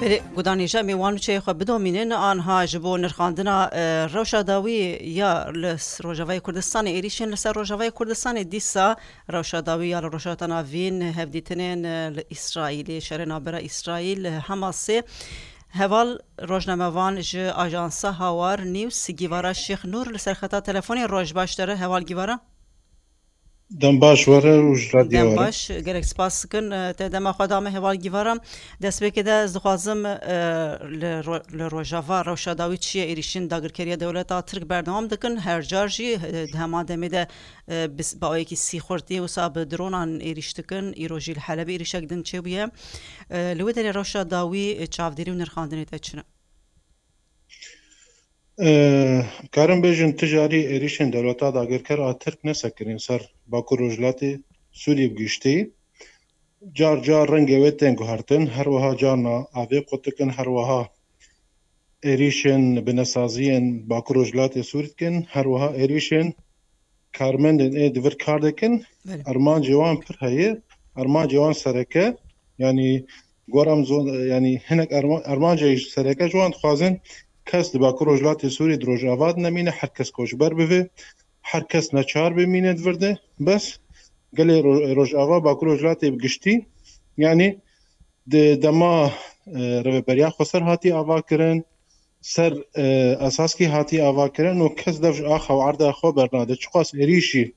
بله گودانی جمعی وان چه خو بدومینن آنها جبو نرخاندنا روشاداوی یا لس روجاوی کردستان ایریشن لس روجاوی کردستان دیسا روشاداوی یا روشاتنا وین هفدیتنین اسرائیل شرنا برا اسرائیل حماسه هوال روزنامه وان ج آژانس هاوار نیوز گیوارا شیخ نور لسر خطا تلفنی روز باشتره هوال گیوارا دم باش وره روز رادیو دم وره باش گرک سپاس کن تدم خدامه هوال گیوارم دست بکده از دخوازم لروجاوا روشاداوی چیه ایریشین داگرکریه دولتا ترک بردام دکن هر جارجی دهما دمیده با اویکی سی خورتی و ساب درونان ایریشتکن ایروجیل حلبی ایریشک دن چه بیه لوده روشاداوی چافدیری و نرخاندنی تچنه کارم بیشن تجاری ایریشن دولتا داگرکر آترک نسکرین سر باکو روجلاتی سوری بگیشتی جار جار رنگ ویتن گوهرتن هر وها جارنا آوی قطکن هر وها ایریشن بنسازین باکو روجلاتی سوریت کن هر وها ایریشن کارمندن دور کار دکن ارمان جوان پر هیه ارمان جوان سرکه yani گورم زون yani هنک ارمان جای سرکه جوان خوازن کس دباکو روجلاتی سوری دروج آواد نمینه هر کس کوشبر بوه هر کس نچار بمینه دورده بس گلی روج آوا باکو روجلاتی بگشتی yani دما ربریا خسر هاتی آوا کرن سر اساس کی هاتی آوا کرن و کس دفش آخا و عرض خو برناده چقاس ایریشی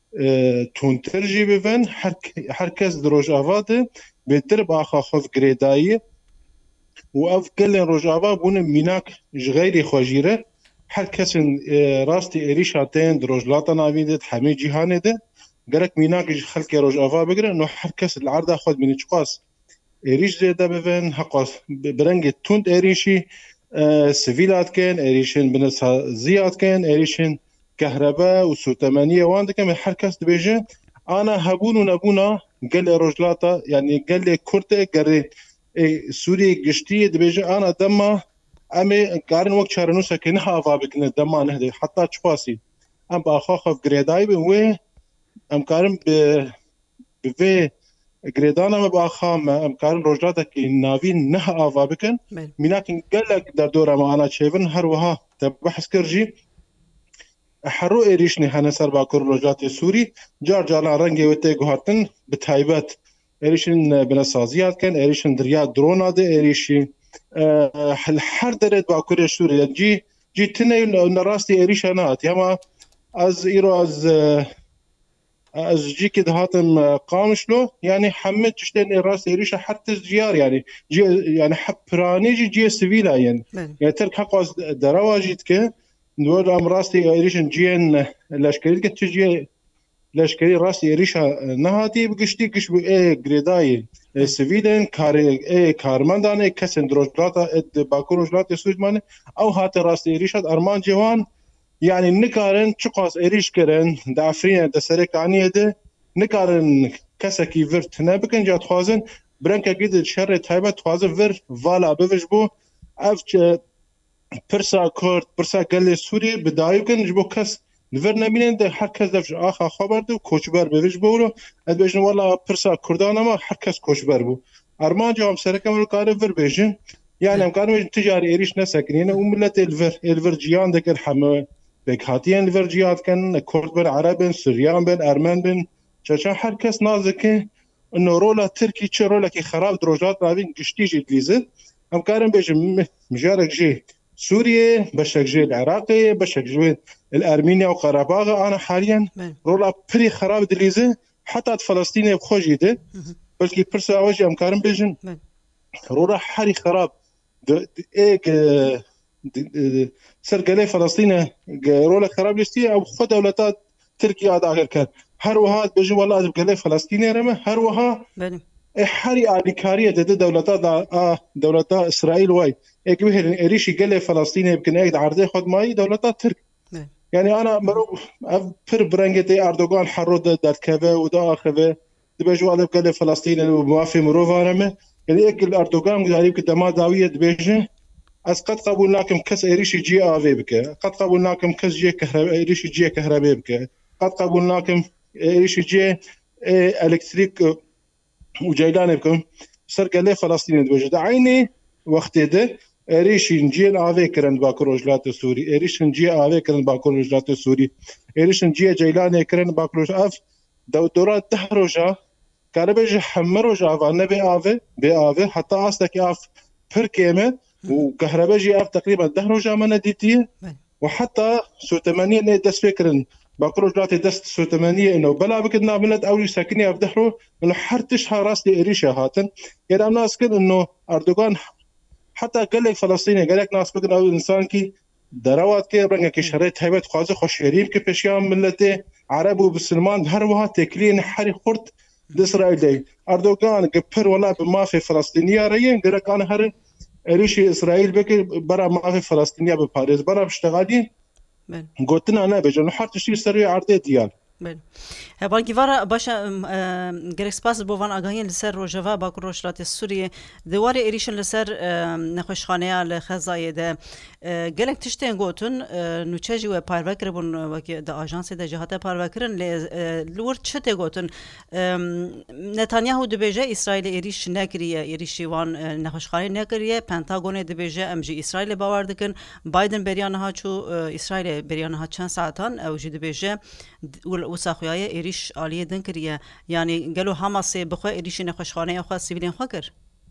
تونترجی بون هر کس دروج آواده بهتر با آخا خوز گریدایی و اف كل رجعوا بون ميناك غيري خجيره هر کس راستی ایریش هاتین دروجلاتا ناویدت همه جهان ده گرک میناک خلق رجعوا بگیره نو هر کس العرض خود من چقاس ایریش زیاده بون حقاس برنگ تند ایریشی سیویلات کن ایریشن بنسازیات کن ایریشن كهرباء وسوتمانية وعندك هر کس دبيجه انا هبون و نبونا قال رجلاتا يعني قال كرته قال سوری گشتی دبیجه آن دما امی کارن وقت چارنو سکنه هوا بکنه دما نه حتی چپاسی ام با خاف گریدای به و ام کارن به گریدان ام با خام ام کارن روجاتا کی ناوین نه هوا بکن میناکن گلک در دور ما انا چیون هر وها تبحث کرجی حرو ایریشنی هنه سر با کور روجات سوری جار جالا رنگ وته گهاتن به تایبت ایریشن بنسازیات کن ایریشن دریا درون ده ایریشی هر درد با کور سوری جی تنه نراستی ایریشانات یما از ایرو از جی که دهاتم قامشلو يعني حمد تشتين راس إيريشة حتى الزيار يعني يعني حبراني جي سويلا يعني ترك حق درواجيت كه نقول أم راسي إيريشن جين لاشكري كتجي لاشكري راسي إيريشة نهاتي بقشتي كش جريداي سويدن كارماندان كسن دروجلاتا باكوروجلاتا سويدمان أو هات راسي إيريشة أرمان جوان يعني نكارن چقاس إيريش كرن دافرين دسرك عنيه ده نكارن كسكي فرت نبكن جات خوازن برنكا جد شر تايبة خوازن فر فالا بفش بو أفش برسا كورد برسا قل سوري بدايوكن جبو كس نفر نبينن ده هر كس دفش آخا خبر ده كوچبر بفش بولو ادبجن والله برسا كردان ما هر كس كوچبر بو أرمان جوام سركم القارب فر بيجن يعني امكانو تجاري إيريش نسكنين وملت الفر جيان دك الحمو بكاتين الفرجيات كان كرد بين عرب سوريان بين ارمن بين چاچا هر کس نازکه انه رولا تركي چه رولا كي خراب دروجات رابين قشتي جي دليزه هم كارن بيج مجارك جي سوريا بشك جي العراقي بشك جي الارمينيا وقرباغ انا حاليا رولا بري خراب دليزه حتى فلسطين بخوجي ده بلكي برسا وجه هم كارن بيجن رولا حري خراب ايك سرقلي فلسطين رولا خراب لستي او خد دولتات تركيا داخل كان هر وها بيجي والله قلي فلسطين رمه هر وها حري عليكاريه دولتات اسرائيل واي اك به ريشي قلي فلسطين يمكن ايد عرضه خد ماي دولتات ترك يعني انا مرو بر برنجتي اردوغان حرود دات كذا ودا اخذ بيجي والله قلي فلسطين موافي مروفا رمه يعني اك الاردوغان قال يمكن ما داويه بيجي از قد قبول لكم كس إيريشي جي آوي بك قد قبول لكم كس جي كهرباء إيريشي جي كهرباء بك قد قبول لكم إيريشي جي إلكتريك وجايلان بكم سرقة لي فلسطين بوجد عيني وقتی ده ایریشین جیل آوی کرند باکو روجلات سوری ایریشین جی آوی کرند باکو روجلات سوری ایریشین جی جیلان کرند باکو روج اف دورات ده روجا كاربج حمر وجافنا بآوه حتى أصلك أف بركيمة وكهرباجي أف تقريبا دهر وجامنا ديتيه وحتى سو 80 دس فكرن باكروج لاتي دس سو 80 إنه بلا بكنا بلد أولي ساكنية في دهره إنه حرتش راس لي إريشة هاتن يعني الناس كن إنه أردوغان حتى قال لك فلسطيني قال لك ناس بكنا أول إنسان كي دروات كي برنجا كي شريت هيبت خوازي خوش يريم كي بشيام ملتي عرب وبسلمان هروها تكلين حري خورت إسرائيل دي أردوغان قبر ولا بما في فلسطينية ريين قال لك أنا هر إريشي إسرائيل بك برا ما في فلسطينية بباريس برا بشتغالين قلتنا أنا بجنو حرت شيء سريع عرضي ديال بانکی وارا باشه گرک سپاس بوان آگاهی لسر روجوا باکو روشلات سوریه دواره ایریشن لسر نخوشخانه لخزای ده گلک تشتین گوتن نوچهجی و پاروکر بون وکی ده آژانس ده جهات پاروکرن لور چته گوتن نتانیاهو دبیجه اسرائیل ایریش نکریه ایریشی وان نخوشخانه نکریه پنتاگون دبیجه امجی اسرائیل باور دکن بایدن بریان ها چو اسرائیل بریان ها چند ساعتان او جی دبیجه وساخویای ایریش عالیه دن کریه یعنی گلو حماس بخوا ایریش نخوشخانه خوا سیویلین خوا کر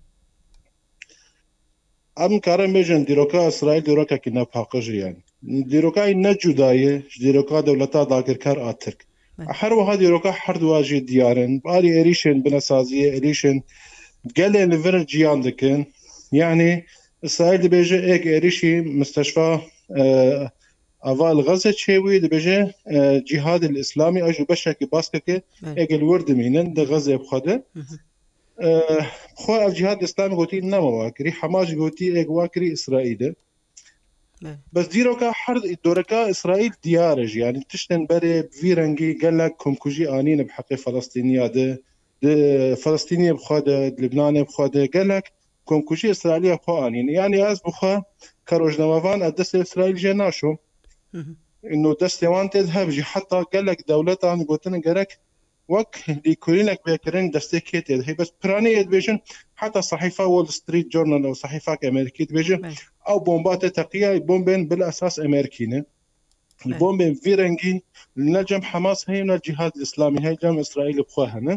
ام کارم بیجن دیروکا اسرائیل دیروکا کی نپاقج يعني دیروکای نجودایه دیروکا دولتا داگرکار آترک هر وها دیروکا هر دواجی دیارن باری ایریشن بنسازیه ایریشن گلن لور جیان دکن يعني اسرائيل بيجي ايك اريشي مستشفى اول غزه تشوي دبيجي جهاد الاسلامي اجو بشكي باسكه ايك الورد مينن ده غزه بخده خو الجهاد الاسلامي قوتي نما واكري حماس قوتي ايك واكري اسرائيل بس ديروكا حرد دوركا اسرائيل ديارج يعني تشتن بري فيرنجي قال لك كومكوجي انين بحق فلسطينيه ده فلسطينيه بخده لبنان بخده قال لك كومكوجي اسرائيليه بخو انين يعني از بخو كروجنوافان ادس اسرائيل جناشو انه دستوان تذهب جي حتى قال لك دولتان قلتن قالك وك اللي كلينك بيكرين دستيكيت هي بس براني ادفيجن حتى صحيفه وول ستريت جورنال او صحيفه امريكيه ادفيجن او بومبات تقيه بومبين بالاساس امريكينه البومبين فيرنجي نجم حماس هي الجهاد الاسلامي هي جم اسرائيل بخوهنا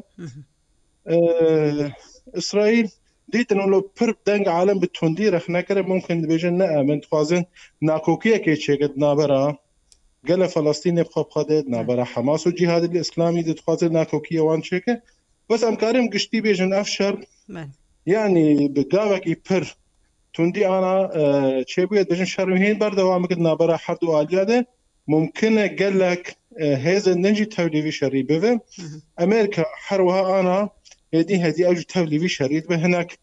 اسرائيل ديت انه لو بير دنگ عالم بتوندير احنا كده ممكن بيجن نامن توازن ناكوكيه كي تشيغد نابرا قال فلسطين بخوب خدد نابرا حماس والجهاد الاسلامي دي توازن ناكوكيه وان شيكه بس ام كارم قشتي بيجن افشر يعني بقاوك يبر توندي انا تشيبيت بيجن شرمهين بردوام قد نابرا حرد والياده ممكن قال لك هذا ننجي توليفي شريبه امريكا حروها انا هدي اوج توليفي شريط به هناك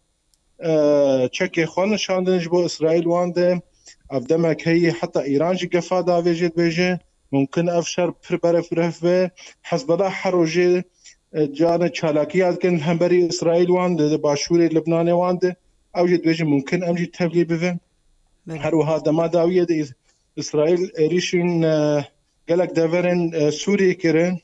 تشكي خون شاندنج بو اسرائيل وانده افدمك هي حتى ايران جي قفا دافيجت بيجي ممكن افشر برف رفبه حسب الله حروجي جانا تشالاكيات كن همبري اسرائيل وانده باشوري لبنان وانده اوجد بيجي ممكن امجي تولي به هرو هذا ما داويه اسرائيل ريشين قالك دافرن سوري كرن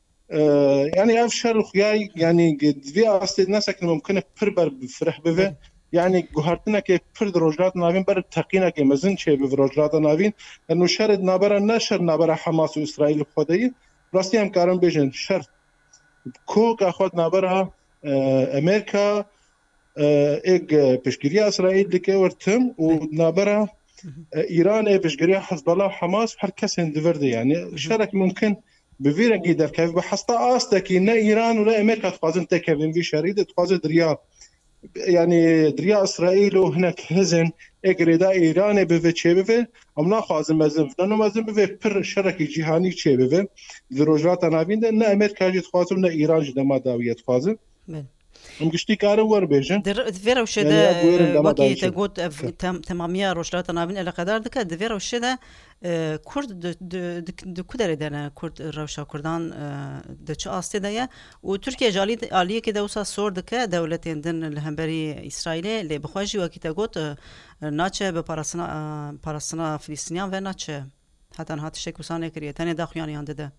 يعني افشل خياي يعني قد في اصل الناس كان ممكن بربر بفرح به يعني جهرتنا كي برد رجلات نافين بر تقينا كي مزن شيء برجلات نافين انه شرد نابرا نشر نابرا حماس واسرائيل خدي راستي هم كارم بيجن شر كوك اخذ نابرا امريكا ايج بشكريا اسرائيل دكي ورتم ونابرا ايران اي بشكريا حزب الله وحماس هر كسن دفردي يعني شرك ممكن بفيرن جدر كيف بحستا استكي نا ايران ولا امريكا تقازن تكفين في شريد تقازن دريا يعني دريا اسرائيل وهناك هزن اجريدا ايران بفيتشي بفي امنا خازن مزن فنو مزن بفي بر شركي جهاني تشي بفي دروجات نابين نا امريكا جي تقازن نا ايران جدا ما داويه تقازن ام گشتی کار ور بیجن دفير وشده وكي تقول تمامية روشلات نابين إلى قدر دكا دفير وشده كرد د كدر دنا كرد روشا كردان د چه آسته دایا و ترکیه جالی عالیه که دوسا سور دکه دولتین دن لهمبری اسرائیل لی بخواجی وکی تقول ناچه به پاراسنا فلسطینیان و ناچه حتی هات شکوسانه کریه تنه داخلیان یانده ده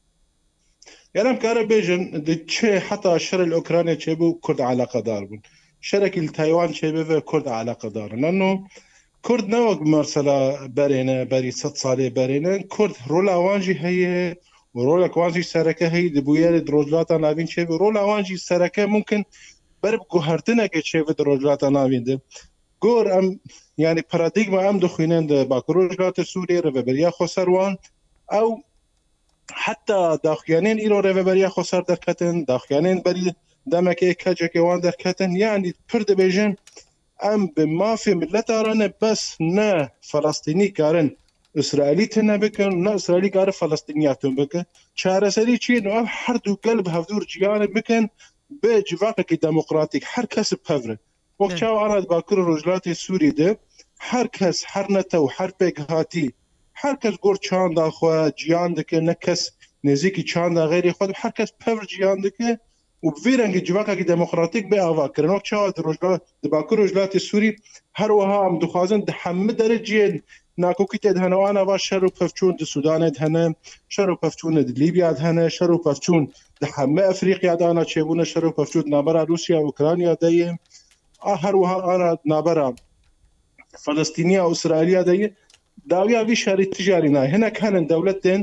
يعني كارا بيجن دتشي حتى الشر الأوكراني تشيبو كرد علاقة دار بون شركة تايوان شبه و كرد علاقة دارن لأنه كرد نوك مرسلا برينا بري 6 سالة برينا كرد رولا وانجي هي ورولا كوانجي سركة هي دبوير دروجلاتا نابين شبه رولا وانجي سركة ممكن برب گوهرتنه که شبه دروجلاتا نابين ده گور ام يعني پاراديگما ام دخوینن ده باکروجلات سوریه رو بریا خسروان او حتى داخيانين إيرو ريفبريا خسر دركتن داخيانين بري دمك كجك وان دركتن يعني برد بيجن ام بما في ملتارن بس نا فلسطيني كارن اسرائيلي تنبكن نا اسرائيلي كار فلسطينياتون بك شارسلي چي نو حردو قلب هفدور جيان بكن بجواقك ديمقراطيك هر کس بفره وقتاو انا باكر رجلات سوري ده هر کس هر نتو هر بگهاتی هر کس گور چاند خو جیان دکه نکس نزیکی چاند غیری خود هر کس پور جیان دکه و بفیرنگ جواقع که دموکراتیک به آوا کرن وقت چاو رجلات باکر رجلات سوری هر وها هم دخوازن ده همه درجه ناکوکی تدهنوانا و شر و پفچون ده سودان دهنه شر و پفچون ده لیبیا دهنه شر و پفچون ده همه افریقیا دانا چبونه شر و پفچون نابرا روسیا و اوکراینیا دیم هر وها انا نابرا فلسطینیا و اسرائیلیا دیم داویا وی شهری تجاری نه هنا كان دولتين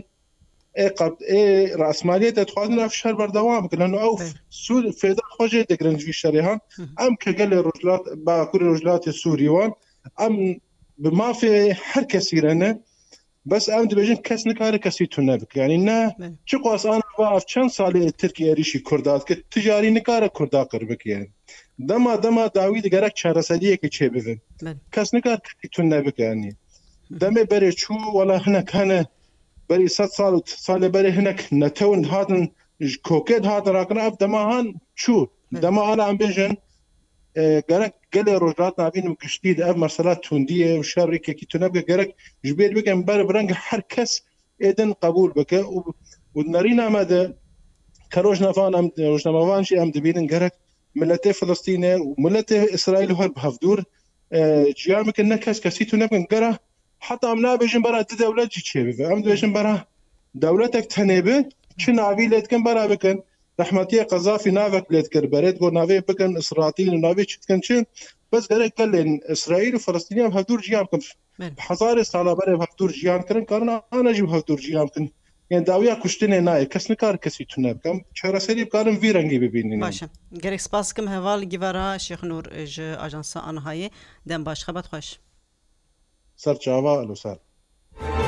رأسمالية تخوضنا افشار بردوام لانه او سود فيدا خوجه دگرنج وی شهرها ام كقل رجلات باكل رجلات السوريوان ام بما في هر كثيرنا بس ام دبجن كس نكار كسيتونه بك يعني نا چقواس انا واف چند سال تركيا ريشي كردات که تجاری نکار کردا قربك يعني دما داوید گرک چارسلیه که چه بده کس نکار کسیتونه بك يعني دمي بري شو ولا هناك هنا بري 6 سال بري هناك نتون هادن كوكيد هادن راكنا دما هان شو دما انا ام بيجن گرك قال رجلات نابين مكشتيد اب مرسلات تونديه وشارك كي تنبقى گرك جبير بكم برنج حركس اذن قبول بك ونرينا ماذا كروجنا فان ام روجنا فان شي ام دبين گرك ملتي فلسطين وملتي اسرائيل هو بهفدور جيامك النكس كسيتو نبقى گرا حتى امنا بيجن برا دولة جيتشي ام بيجن برا دولتك تنبه چ ناوي لتكن برا بكن رحمتي قذافي نافك لتكر بريد قول ناوي بكن اسرائيل ناوي چتكن چ بس قال قال اسرائيل وفلسطين بهدور جيام كم حزار سال برا بهدور جيام كرن كرنا انا جيب بهدور جيام كن يعني داويا كشتنه ناي كس نكار كسي تنب كم چرا سري بكارم ويرنگي ببينين باشه گرک سپاس کم هوال گیوارا شیخ نور اج اجانس آنهایی دم باش خبت خوش سر چاوا لو سر